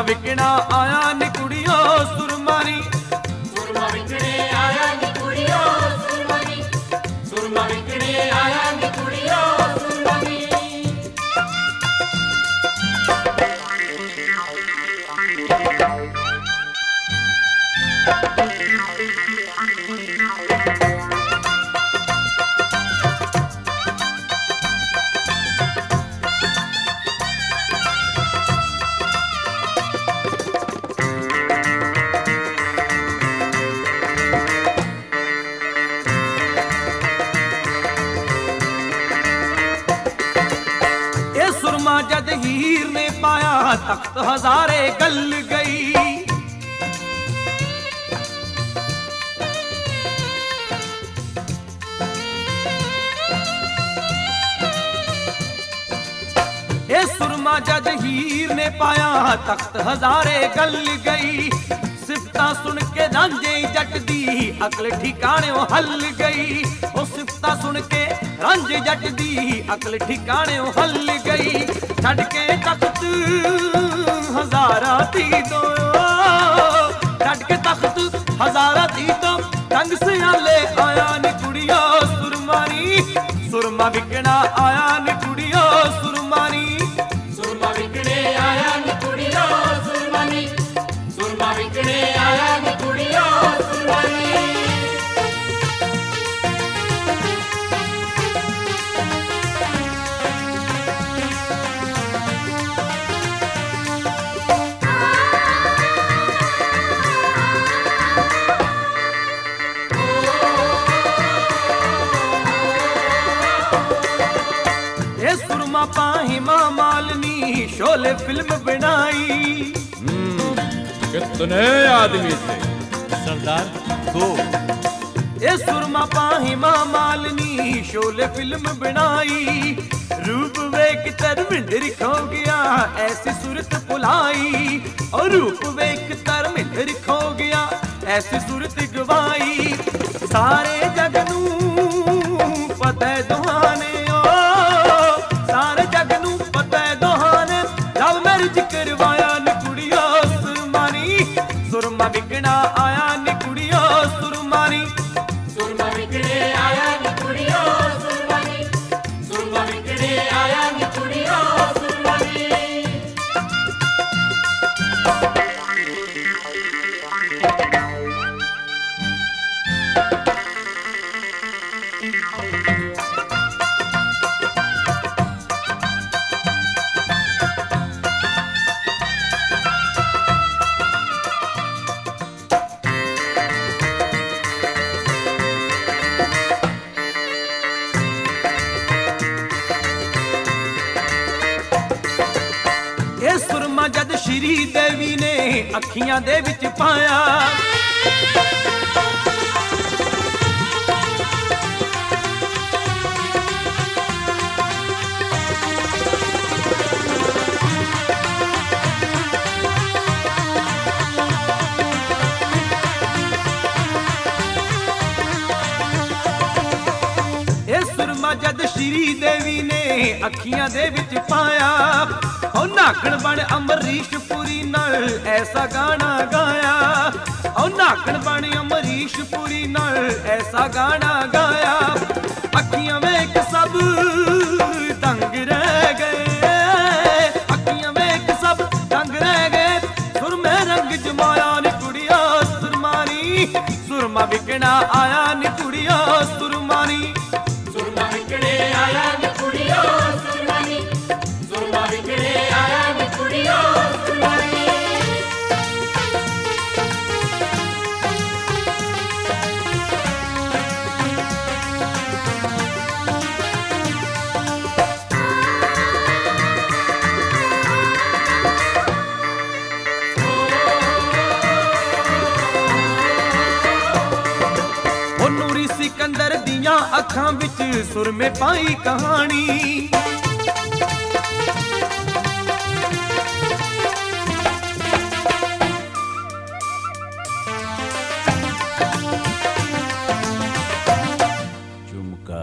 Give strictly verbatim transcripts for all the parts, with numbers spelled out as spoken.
विकना आया नी कुड़ियो सुरमानी, सुरमा विकने आया नी कुड़ियो सुरमानी, सुरमा विकने आया नी कुड़ियो सुरमानी। जद हीर ने पाया तख्त हजारे गल गई, ए सुरमा जद हीर ने पाया तख्त हजारे गल गई। सिफता सुन के रांझे जट दी अकल ठिकाने हल गई, ओ सिफता सुन के रांझे जट दी अकल ठिकाने हल गई। छड़ के तख्त हजारा थी दो, छड़ के तख्त हजारा थी दो, रंग से आले आया नी कुड़ियो सुरमानी, सुरमा विकना आया नी कुड़ियो सुरमानी, सुरमा विकने आया नी कुड़ियो सुरमानी, सुरमा विकने आया नी कुड़ियो सुरमानी। सुरमा पाही मां मालनी शोले फिल्म बनाई। कितने आदमी थे सरदार? दो। ए सुरमा पाही मां मालनी शोले फिल्म बनाई। रूप वेख धर्मिंदर खो गया ऐसी सूरत पुलाई, और रूप वेख धर्मिंदर खो गया ऐसी सूरत गवाई। सारे जग नूं पता दुहाने, सारे जग नूं पता दुहाने, लव मैरिज करवाया नी कुड़ियो सुरमानी, सुरमा विकना आया नी कुड़ियो सुरमानी, सुरमा विकने आया नी कुड़ियो सुरमानी, सुरमा विकने आया नी कुड़ियो सुरमानी। सुरमा जद श्री देवी ने अखियां दे विच पाया, ए सुरमा जद श्री देवी ने अखियां दे विच पाया, ओ नाकण बन अमरीश पुरी नाल ऐसा गाना गाया, ओ नाकण बन अमरीश पुरी नाल ऐसा गाना गाया। अखियां वेख सब दंग रह गए, अखियां वेख सब दंग रह गए, सुरमे रंग जमाया नी कुड़ियो सुरमानी, सुरमा विकना आया नी कुड़ियो सुरमानी, सुरमा विकने आया नी कुड़ियो सुरमानी, सुरमा विकने आया नी कुड़ियो सुरमानी। ओ नूरी सिकंदर दियां अखां विच सुरमे पाई कहानी, झुमका।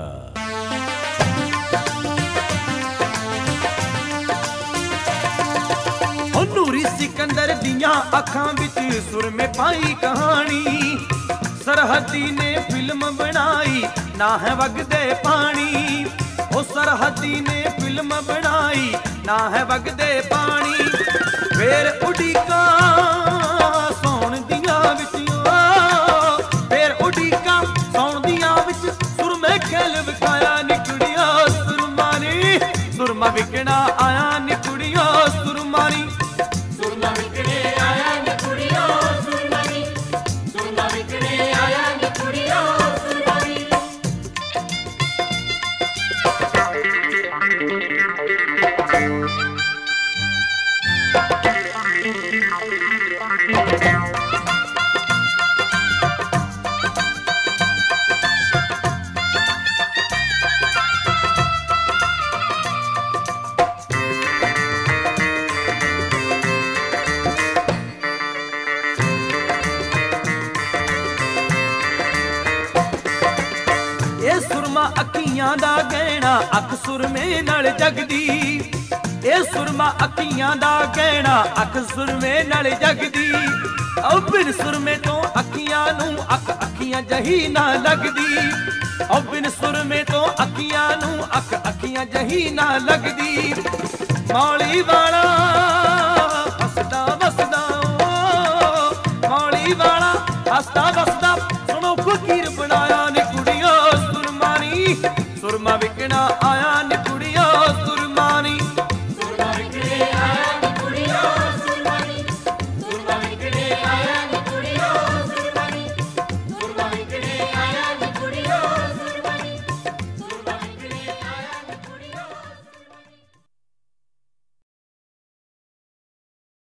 ओ नूरी सिकंदर ਦੀਆਂ ਅੱਖਾਂ ਵਿੱਚ ਸੁਰਮੇ ਪਾਈ ਕਹਾਣੀ। ਸਰਹੱਦੀ ਨੇ ਫਿਲਮ ਬਣਾਈ ਨਾ ਹੈ ਵਗਦੇ ਪਾਣੀ। ਉਹ ਸਰਹੱਦੀ ਨੇ ਫਿਲਮ ਬਣਾਈ ਨਾ ਹੈ ਵਗਦੇ ਪਾਣੀ। ਫੇਰ ਉਡੀਕਾਂ ਸੌਣ ਦੀਆਂ ਵਿੱਚ ਫੇਰ ਉਡੀਕਾਂ ਸੌਣ ਦੀਆਂ ਵਿੱਚ ਸੁਰਮੇ ਖੇਲ ਵਿਖਾਇਆ ਨੀ ਕੁੜੀਓ ਸੁਰਮਾ ਨੀ। ਸੁਰਮਾ ਵਿਕਣਾ ਆਇਆ ਨੀ ਕੁੜੀਓ ਸੁਰਮਾ ਨੀ। ਸੁਰਮਾ ਵਿਕਣੇ ਆਇਆ ਨੀ ਕੁੜੀਓ ਸੁਰਮਾ ਨੀ। ਸੁਰਮਾ ਵਿਕਣੇ ਆਇਆ ਨੀ ਕੁੜੀਓ ਸੁਰਮਾ ਨੀ। ਇਹ ਸੁਰਮਾ ਅੱਖੀਆਂ ਦਾ ਗਹਿਣਾ ਅੱਖ ਸੁਰਮੇ ਨਾਲ ਜਗਦੀ। ਇਹ ਸੁਰਮਾ ਅੱਖੀਆਂ ਦਾ ਗਹਿਣਾ ਅੱਖ ਸੁਰਮੇ ਨਾਲ ਜਗਦੀ। ਉਹ ਬਿਨ ਸੁਰਮੇ ਤੋਂ ਅੱਖੀਆਂ ਨੂੰ ਅੱਖ ਅੱਖੀਆਂ ਜਹੀ ਨਾ ਲੱਗਦੀ। ਉਹ ਬਿਨ ਸੁਰਮੇ ਤੋਂ ਅੱਖੀਆਂ ਨੂੰ ਅੱਖ ਅੱਖੀਆਂ ਜਹੀ ਨਾ ਲੱਗਦੀ। ਮੌਲੀ ਵਾਲਾ ਹੱਸਦਾ ਵਸਦਾ ਓ ਮੌਲੀ ਵਾਲਾ ਹੱਸਦਾ ਵਸਦਾ